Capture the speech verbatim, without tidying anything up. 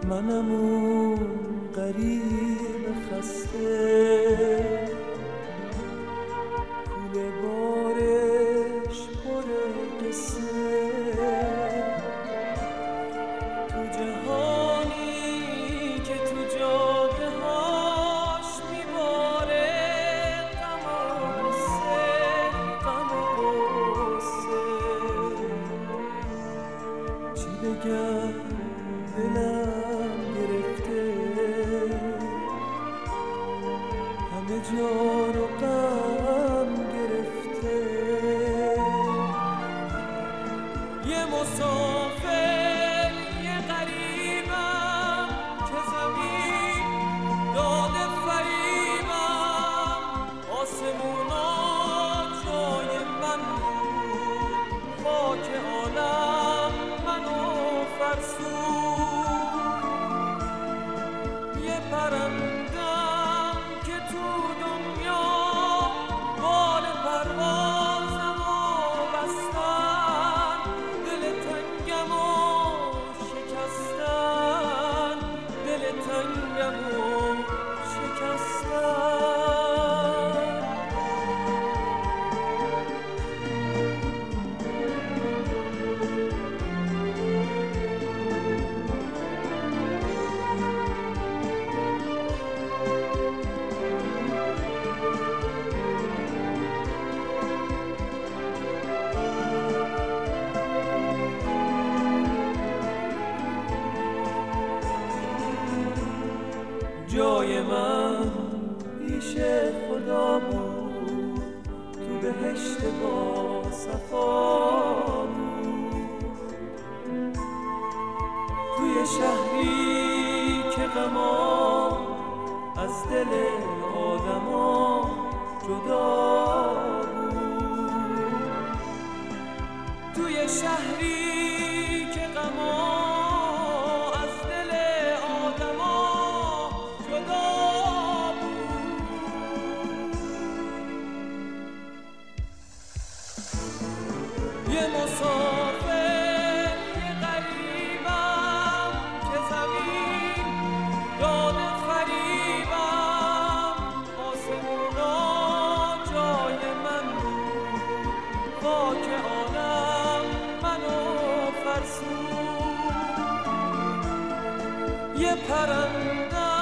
منم اون غریب خسته، کوله بارش پر قصه، تو جهانی که تو جاده هاش میباره غم و غصه، غم و غصه. چی بگم دلم گرفته، همه جا رو غم گرفته. یه مسافر یه غریبم که زمین داده فریبم، آسمونا جای من بود، خاک عالم منو فرسود. یه پرندم که تو دنیا بال پروازمو بستن، دل تنگمو شکستن، دل تنگمو شکستن. جای من پیش خدا بود، تو بهشت با صفا بود، توی شهری که غما از دل آدما جدا بود، توی شهری که غما یه مسافر یه غریبم که زمین داده فریبم، آسمونا جای من بود، خاک عالم منو فرسود. یه پرنده